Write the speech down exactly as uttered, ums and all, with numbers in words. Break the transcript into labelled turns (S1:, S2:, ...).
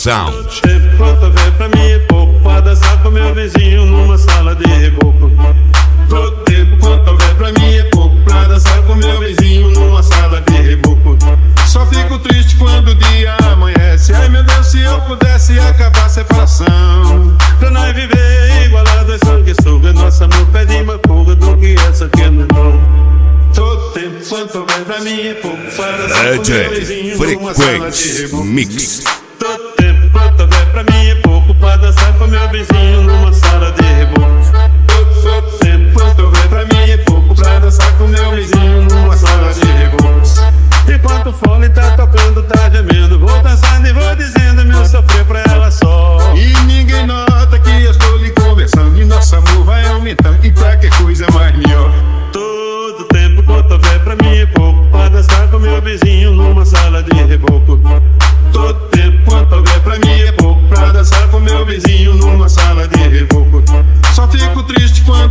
S1: Sound.
S2: Tempo quanto houver pra mim é pouco pra dançar com meu vizinho numa sala de reboco. Todo tempo quanto houver pra mim é pouco pra dançar com meu vizinho numa sala de reboco. Só fico triste quando o dia amanhece. Ai meu Deus, se eu pudesse acabar a separação, pra nós viver igualados, sanguessuga. Nosso amor pede uma fuga do que essa que não dou. Todo tempo quanto houver pra mim é pouco pra dançar com meu vizinho numa sala de reboco.
S1: Mix.
S2: Todo tempo quanto houver pra mim é pouco pra dançar com meu vizinho numa sala de reboco. Todo tempo quanto houver pra mim é pouco pra dançar com meu vizinho numa sala de reboco. Enquanto o fone tá tocando, tá gemendo, vou dançando e vou dizendo meu sofrer pra ela só.
S3: E ninguém nota que eu estou lhe conversando e nosso amor vai aumentando, e pra que coisa mais melhor.
S2: Todo tempo quanto houver pra mim é pouco pra dançar com meu vizinho numa sala de reboco. Todo tempo quanto houver pra mim é pouco pra dançar com meu vizinho numa sala de reboco. Só fico triste quando